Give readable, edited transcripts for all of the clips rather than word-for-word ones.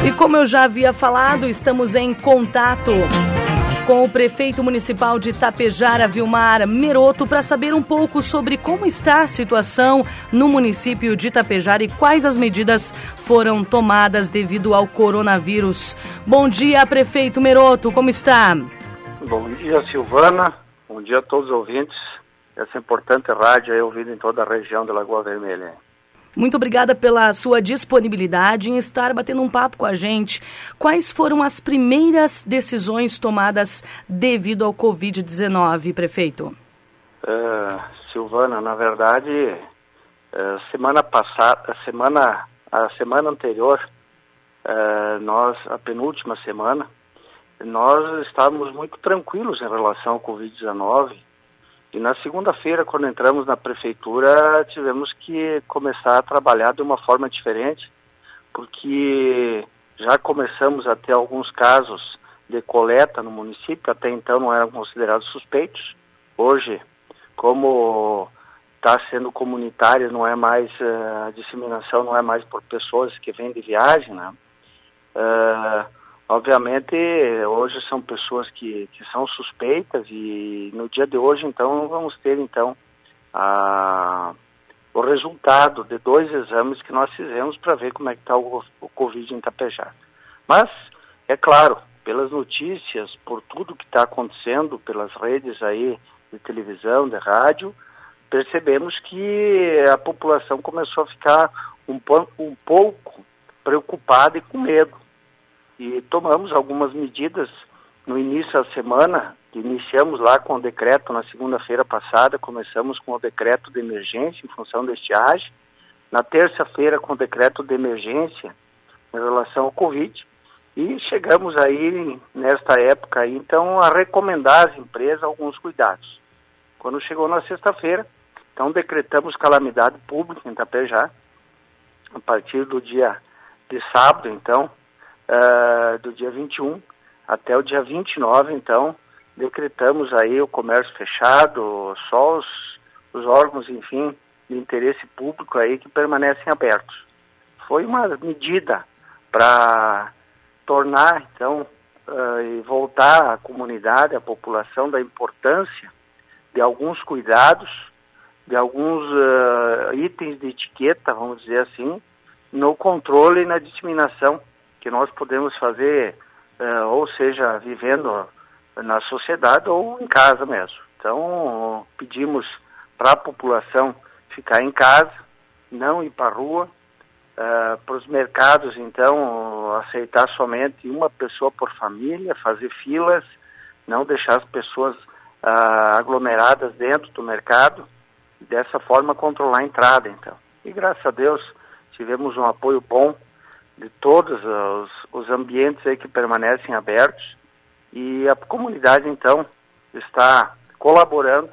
E como eu já havia falado, estamos em contato com o prefeito municipal de Tapejara, Vilmar Meroto, para saber um pouco sobre como está a situação no município de Tapejara e quais as medidas foram tomadas devido ao coronavírus. Bom dia, prefeito Meroto, como está? Bom dia, Silvana. Bom dia a todos os ouvintes. Essa importante rádio é ouvida em toda a região da Lagoa Vermelha. Muito obrigada pela sua disponibilidade em estar batendo um papo com a gente. Quais foram as primeiras decisões tomadas devido ao Covid-19, prefeito? Silvana, na verdade, a semana anterior, a penúltima semana, nós estávamos muito tranquilos em relação ao Covid-19. E na segunda-feira, quando entramos na prefeitura, tivemos que começar a trabalhar de uma forma diferente, porque já começamos a ter alguns casos de coleta no município, até então não eram considerados suspeitos. Hoje, como está sendo comunitária, não é mais, a disseminação não é mais por pessoas que vêm de viagem, né? Obviamente, hoje são pessoas que são suspeitas e no dia de hoje, então, vamos ter, o resultado de 2 exames que nós fizemos para ver como é que está o Covid em Tapejara. Mas, é claro, pelas notícias, por tudo que está acontecendo, pelas redes aí de televisão, de rádio, percebemos que a população começou a ficar um pouco preocupada e com medo. E tomamos algumas medidas no início da semana, iniciamos lá com o decreto na segunda-feira passada, começamos com o decreto de emergência em função da estiagem, na terça-feira com o decreto de emergência em relação ao Covid, e chegamos aí, nesta época, aí, então, a recomendar às empresas alguns cuidados. Quando chegou na sexta-feira, então decretamos calamidade pública em Tapejara, a partir do dia de sábado, então, do dia 21 até o dia 29, então, decretamos aí o comércio fechado, só os órgãos, enfim, de interesse público aí que permanecem abertos. Foi uma medida para tornar, então, e voltar à comunidade, à população, da importância de alguns cuidados, de alguns itens de etiqueta, vamos dizer assim, no controle e na disseminação que nós podemos fazer, ou seja, vivendo na sociedade ou em casa mesmo. Então, pedimos para a população ficar em casa, não ir para a rua, para os mercados, então, aceitar somente uma pessoa por família, fazer filas, não deixar as pessoas aglomeradas dentro do mercado, dessa forma controlar a entrada, então. E graças a Deus tivemos um apoio bom de todos os ambientes aí que permanecem abertos e a comunidade, então, está colaborando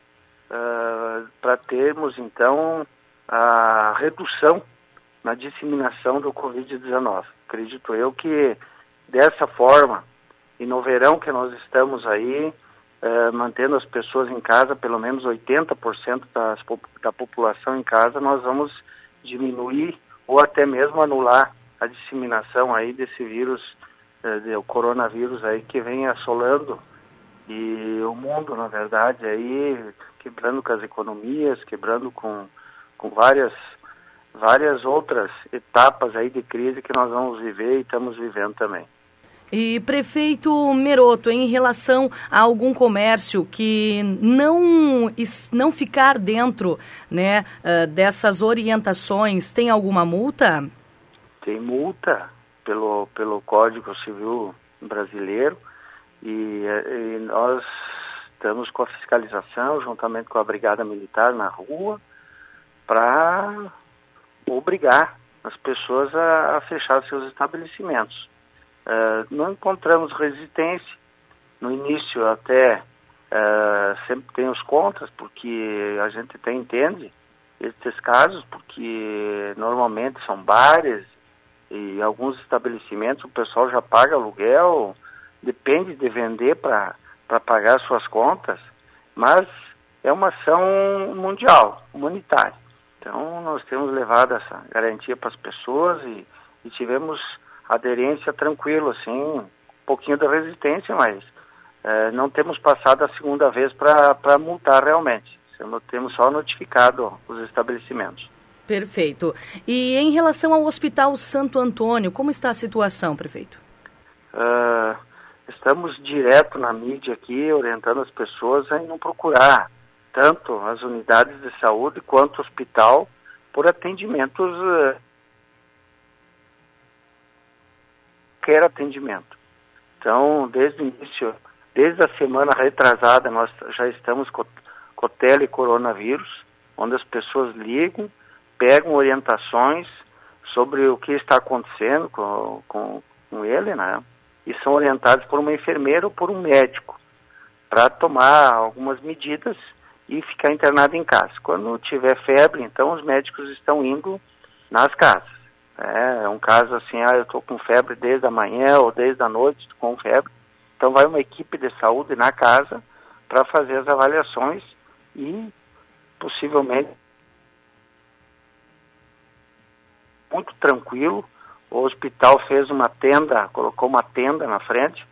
para termos, então, a redução na disseminação do Covid-19. Acredito eu que dessa forma, e no verão que nós estamos aí, mantendo as pessoas em casa, pelo menos 80% da população em casa, nós vamos diminuir ou até mesmo anular a disseminação aí desse vírus, do coronavírus aí que vem assolando e o mundo, na verdade, aí quebrando com as economias, quebrando com várias outras etapas aí de crise que nós vamos viver e estamos vivendo também. E prefeito Meroto, em relação a algum comércio que não ficar dentro, né, dessas orientações, tem alguma multa? Tem multa pelo Código Civil brasileiro e nós estamos com a fiscalização juntamente com a Brigada Militar na rua para obrigar as pessoas a fechar seus estabelecimentos. Não encontramos resistência. No início até sempre tem os contras, porque a gente até entende esses casos, porque normalmente são bares e alguns estabelecimentos o pessoal já paga aluguel, depende de vender para pagar suas contas, mas é uma ação mundial, humanitária. Então nós temos levado essa garantia para as pessoas e tivemos aderência tranquilo, assim, um pouquinho de resistência, mas não temos passado a segunda vez para multar realmente. Temos só notificado os estabelecimentos. Perfeito. E em relação ao Hospital Santo Antônio, como está a situação, prefeito? Estamos direto na mídia aqui, orientando as pessoas a não procurar tanto as unidades de saúde quanto o hospital por atendimentos, qualquer atendimento. Então, desde o início, desde a semana retrasada, nós já estamos com o telecoronavírus, onde as pessoas ligam, pegam orientações sobre o que está acontecendo com ele, né? E são orientados por uma enfermeira ou por um médico para tomar algumas medidas e ficar internado em casa. Quando tiver febre, então os médicos estão indo nas casas. É um caso assim, eu estou com febre desde a manhã ou desde a noite, estou com febre. Então vai uma equipe de saúde na casa para fazer as avaliações e possivelmente muito tranquilo. O hospital fez uma tenda, colocou uma tenda na frente.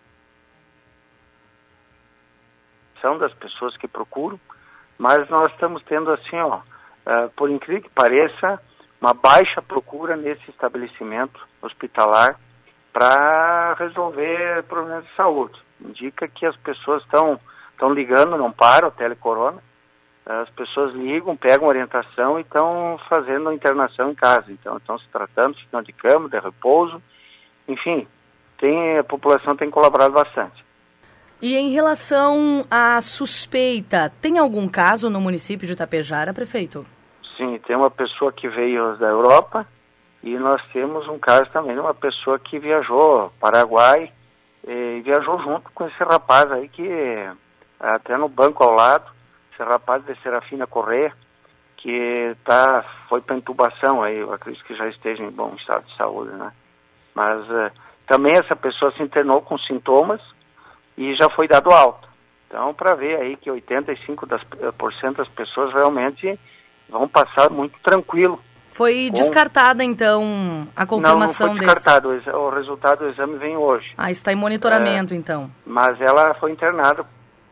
São das pessoas que procuram, mas nós estamos tendo assim, por incrível que pareça, uma baixa procura nesse estabelecimento hospitalar para resolver problemas de saúde. Indica que as pessoas estão ligando, não para o telecorona. As pessoas ligam, pegam orientação e estão fazendo a internação em casa. Então, estão se tratando, ficam de cama, de repouso. Enfim, a população tem colaborado bastante. E em relação à suspeita, tem algum caso no município de Tapejara, prefeito? Sim, tem uma pessoa que veio da Europa e nós temos um caso também de uma pessoa que viajou Paraguai e viajou junto com esse rapaz aí que até no banco ao lado, esse rapaz de Serafina Corrêa, que foi para intubação aí, eu acredito que já esteja em bom estado de saúde, né? Mas também essa pessoa se internou com sintomas e já foi dado alta. Então, para ver aí que 85% das pessoas realmente vão passar muito tranquilo. Foi descartada, então, a confirmação Não foi descartado. O resultado do exame vem hoje. Está em monitoramento, então. Mas ela foi internada.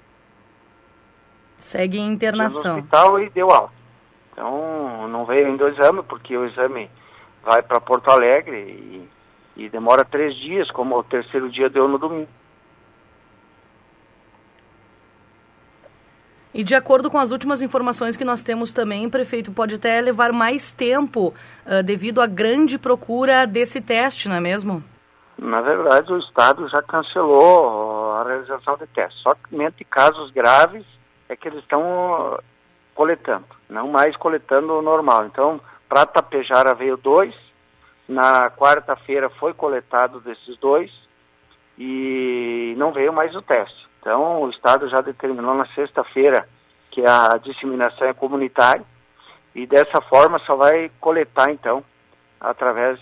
Segue em internação. No hospital e deu alta. Então, não veio ainda o exame, porque o exame vai para Porto Alegre e demora 3 dias, como o terceiro dia deu no domingo. E de acordo com as últimas informações que nós temos também, o prefeito pode até levar mais tempo devido à grande procura desse teste, não é mesmo? Na verdade, o Estado já cancelou a realização de testes. Somente casos graves é que eles estão coletando, não mais coletando o normal. Então, para Tapejara veio 2, na quarta-feira foi coletado desses 2 e não veio mais o teste. Então, o Estado já determinou na sexta-feira que a disseminação é comunitária e dessa forma só vai coletar, então, através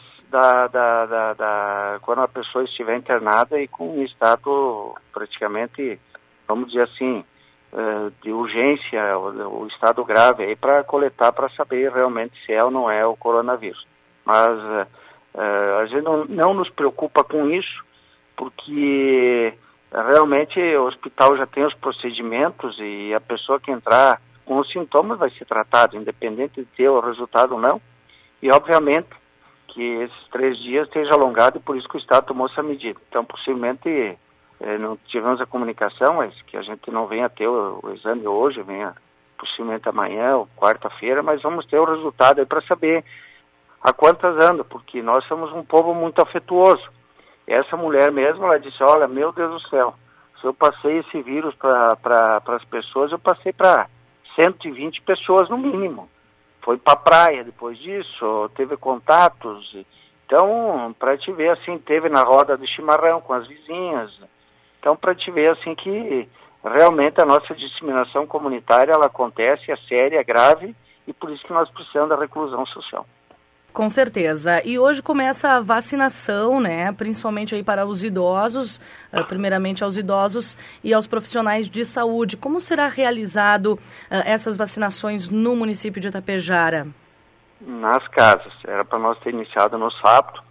quando a pessoa estiver internada e com um estado praticamente, vamos dizer assim, de urgência, o estado grave, aí para coletar, para saber realmente se é ou não é o coronavírus. Mas a gente não nos preocupa com isso, porque realmente o hospital já tem os procedimentos e a pessoa que entrar com os sintomas vai ser tratada, independente de ter o resultado ou não. E, obviamente, que esses 3 dias esteja alongado e por isso que o Estado tomou essa medida. Então, possivelmente, não tivemos a comunicação, mas que a gente não venha ter o exame hoje, venha possivelmente amanhã ou quarta-feira, mas vamos ter o resultado aí para saber a quantas anda, porque nós somos um povo muito afetuoso. Essa mulher mesmo, ela disse, olha, meu Deus do céu, se eu passei esse vírus para as pessoas, eu passei para 120 pessoas no mínimo. Foi para a praia depois disso, teve contatos. Então, para te ver assim, teve na roda de chimarrão com as vizinhas. Então, para te ver assim que realmente a nossa disseminação comunitária, ela acontece, é séria, é grave, e por isso que nós precisamos da reclusão social. Com certeza. E hoje começa a vacinação, né? Principalmente aí para os idosos, primeiramente aos idosos e aos profissionais de saúde. Como será realizado essas vacinações no município de Tapejara? Nas casas. Era para nós ter iniciado no sábado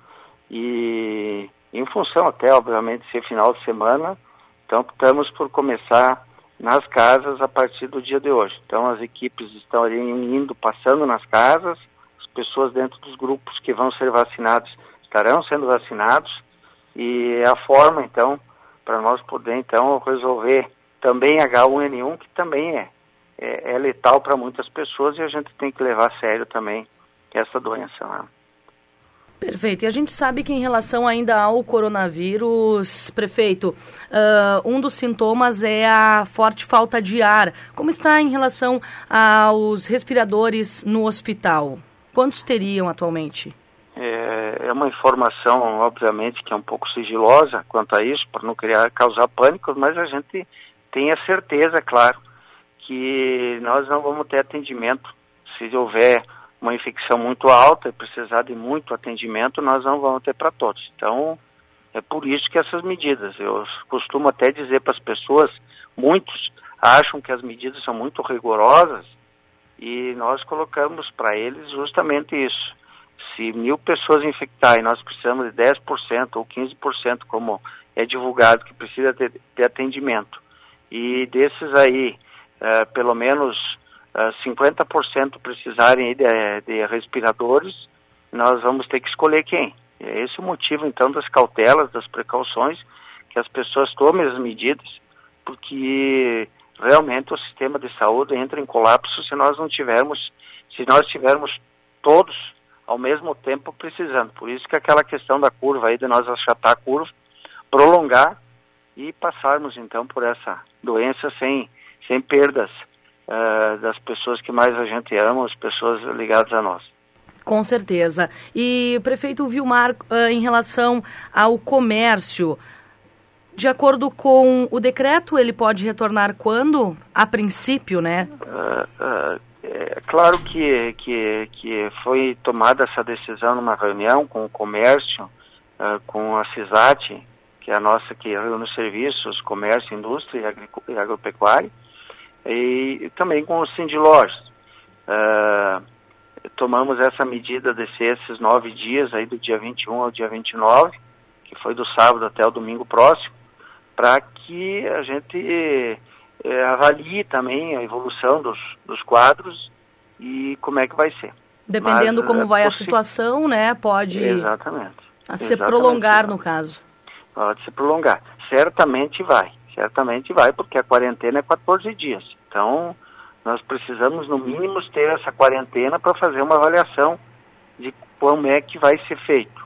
E em função até, obviamente, ser final de semana, então estamos por começar nas casas a partir do dia de hoje. Então as equipes estão indo, passando nas casas, as pessoas dentro dos grupos que vão ser vacinados estarão sendo vacinados, e é a forma, então, para nós poder, então, resolver também H1N1, que também é letal para muitas pessoas, e a gente tem que levar a sério também essa doença, né? Perfeito. E a gente sabe que em relação ainda ao coronavírus, prefeito, um dos sintomas é a forte falta de ar. Como está em relação aos respiradores no hospital? Quantos teriam atualmente? É uma informação, obviamente, que é um pouco sigilosa quanto a isso, para não causar pânico, mas a gente tem a certeza, claro, que nós não vamos ter atendimento. Se houver uma infecção muito alta e precisar de muito atendimento, nós não vamos ter para todos. Então, é por isso que essas medidas, eu costumo até dizer para as pessoas, muitos acham que as medidas são muito rigorosas, e nós colocamos para eles justamente isso. Se 1.000 pessoas infectarem, nós precisamos de 10% ou 15%, como é divulgado, que precisa de atendimento. E desses aí, pelo menos 50% precisarem de respiradores, nós vamos ter que escolher quem. É esse o motivo, então, das cautelas, das precauções, que as pessoas tomem as medidas, porque realmente o sistema de saúde entra em colapso se nós tivermos todos ao mesmo tempo precisando. Por isso que aquela questão da curva aí, de nós achatar a curva, prolongar e passarmos então por essa doença sem perdas das pessoas que mais a gente ama, as pessoas ligadas a nós. Com certeza. E, prefeito Vilmar, em relação ao comércio, de acordo com o decreto, ele pode retornar quando? A princípio, né? É claro que foi tomada essa decisão numa reunião com o comércio, com a CISAT, que é a nossa que reúne os serviços, comércio, indústria e agropecuária, e também com o Sindilojas. Tomamos essa medida de ser esses 9 dias, aí do dia 21 ao dia 29, que foi do sábado até o domingo próximo, para que a gente avalie também a evolução dos quadros e como é que vai ser. Dependendo como vai a situação, né, pode se prolongar, no caso. Pode se prolongar. Certamente vai, porque a quarentena é 14 dias. Então, nós precisamos, no mínimo, ter essa quarentena para fazer uma avaliação de como é que vai ser feito.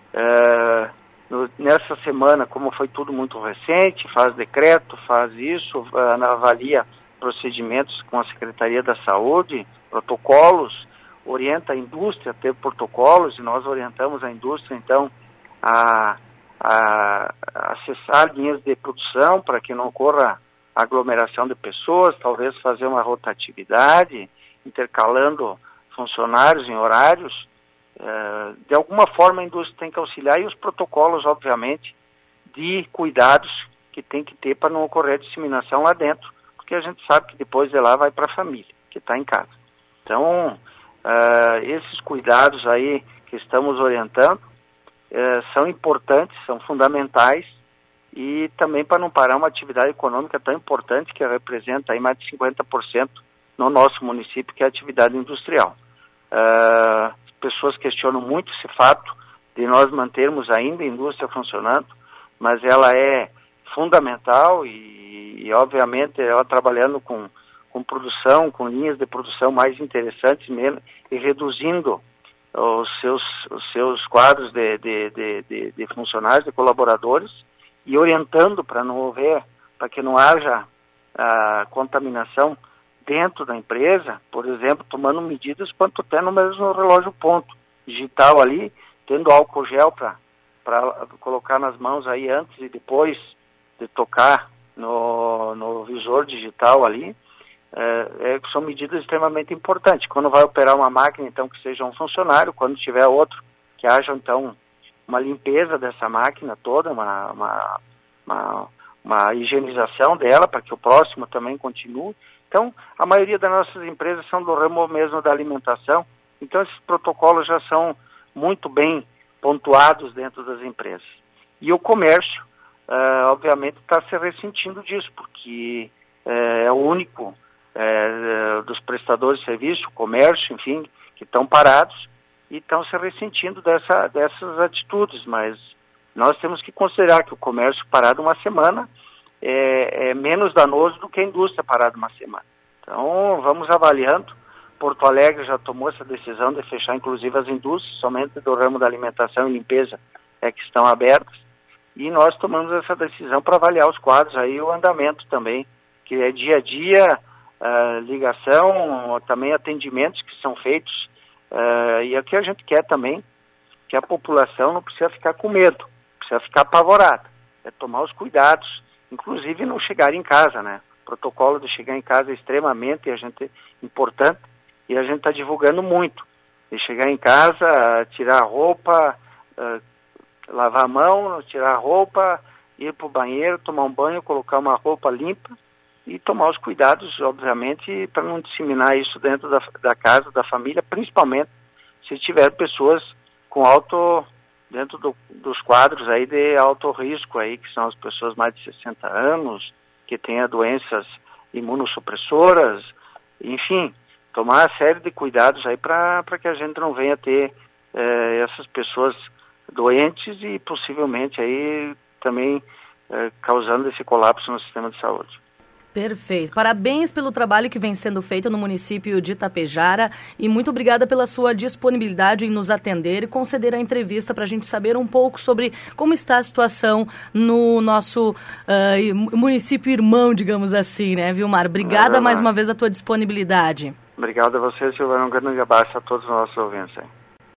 Nessa semana, como foi tudo muito recente, faz decreto, faz isso, avalia procedimentos com a Secretaria da Saúde, protocolos, orienta a indústria a ter protocolos, e nós orientamos a indústria, então, a acessar linhas de produção para que não ocorra aglomeração de pessoas, talvez fazer uma rotatividade, intercalando funcionários em horários. De alguma forma a indústria tem que auxiliar, e os protocolos, obviamente, de cuidados que tem que ter para não ocorrer disseminação lá dentro, porque a gente sabe que depois de lá vai para a família, que está em casa. Então, esses cuidados aí que estamos orientando são importantes, são fundamentais, e também para não parar uma atividade econômica tão importante que representa aí mais de 50% no nosso município, que é a atividade industrial. Pessoas questionam muito esse fato de nós mantermos ainda a indústria funcionando, mas ela é fundamental e obviamente, ela trabalhando com produção, com linhas de produção mais interessantes mesmo, e reduzindo os seus quadros de funcionários, de colaboradores, e orientando para que não haja contaminação dentro da empresa, por exemplo, tomando medidas quanto até no mesmo relógio ponto digital ali, tendo álcool gel para colocar nas mãos aí antes e depois de tocar no visor digital ali. São medidas extremamente importantes. Quando vai operar uma máquina, então, que seja um funcionário, quando tiver outro, que haja, então, uma limpeza dessa máquina toda, uma higienização dela, para que o próximo também continue. Então, a maioria das nossas empresas são do ramo mesmo da alimentação, então esses protocolos já são muito bem pontuados dentro das empresas. E o comércio, obviamente, está se ressentindo disso, porque é o único dos prestadores de serviço, o comércio, enfim, que estão parados e estão se ressentindo dessas atitudes, mas nós temos que considerar que o comércio parado uma semana é menos danoso do que a indústria parada uma semana. Então, vamos avaliando. Porto Alegre já tomou essa decisão de fechar, inclusive, as indústrias, somente do ramo da alimentação e limpeza é que estão abertas, e nós tomamos essa decisão para avaliar os quadros, aí o andamento também, que é dia a dia, ligação, também atendimentos que são feitos, e aqui a gente quer também que a população não precisa ficar com medo, precisa ficar apavorada, é tomar os cuidados, inclusive não chegar em casa, né? O protocolo de chegar em casa é extremamente importante, e a gente está divulgando muito, de chegar em casa, tirar a roupa, lavar a mão, tirar a roupa, ir para o banheiro, tomar um banho, colocar uma roupa limpa e tomar os cuidados, obviamente, para não disseminar isso dentro da casa, da família, principalmente se tiver pessoas com dentro dos quadros aí de alto risco, aí, que são as pessoas mais de 60 anos, que tenham doenças imunossupressoras, enfim, tomar uma série de cuidados aí para que a gente não venha ter essas pessoas doentes e possivelmente aí também causando esse colapso no sistema de saúde. Perfeito. Parabéns pelo trabalho que vem sendo feito no município de Tapejara e muito obrigada pela sua disponibilidade em nos atender e conceder a entrevista para a gente saber um pouco sobre como está a situação no nosso município irmão, digamos assim, né, Vilmar? Obrigada mais uma vez a tua disponibilidade. Obrigado a você, Silvana. Um grande abraço a todos os nossos ouvintes aí.